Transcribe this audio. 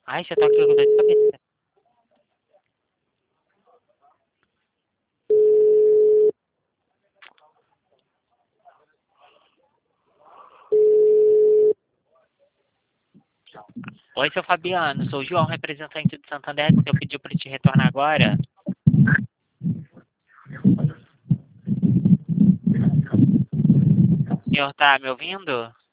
Ai, já tô aqui com dor de cabeça. Oi, seu Fabiano, sou o João, representante do Santander. O senhor pediu para te retornar agora? O senhor tá me ouvindo?